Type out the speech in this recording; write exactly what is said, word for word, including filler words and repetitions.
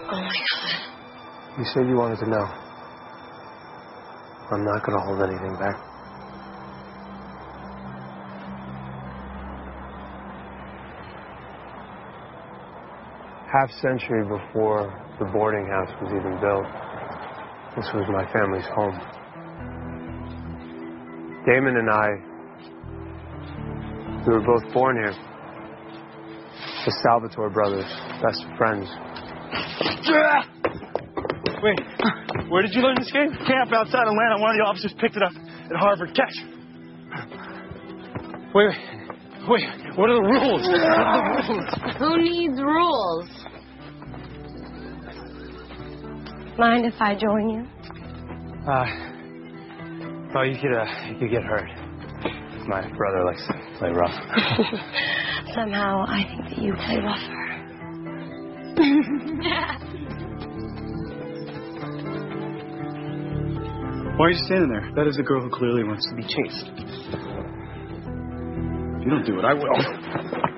Oh, my God. You said you wanted to know. I'm not going to hold anything back. Half century before the boarding house was even built, this was my family's home. Damon and I, we were both born here. The Salvatore brothers, best friends. Wait, where did you learn this game? Camp outside Atlanta. One of the officers picked it up at Harvard. Catch. Wait, wait, wait. What are the rules? What are the rules? Who needs rules? Mind if I join you? Uh, oh, you could, uh, you could get hurt. My brother likes to play rough. Somehow, I think that you play rougher. Why are you standing there? That is a girl who clearly wants to be chased. If you don't do it, I will.